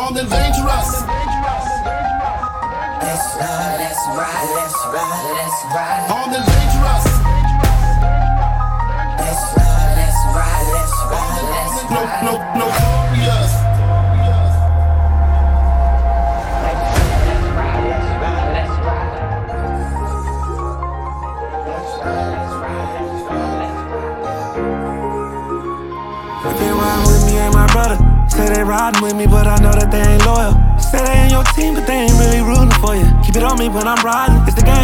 On the dangerous. Let's ride, let's ride, let's ride, let's ride. On the dangerous. Let's ride, let's ride, let's ride, let's ride. Notorious. If they ride with me, ain't my brother. Say they riding with me, but I know that they ain't loyal. Say they ain't your team, but they ain't really rooting for you. Keep it on me when I'm riding, it's the game.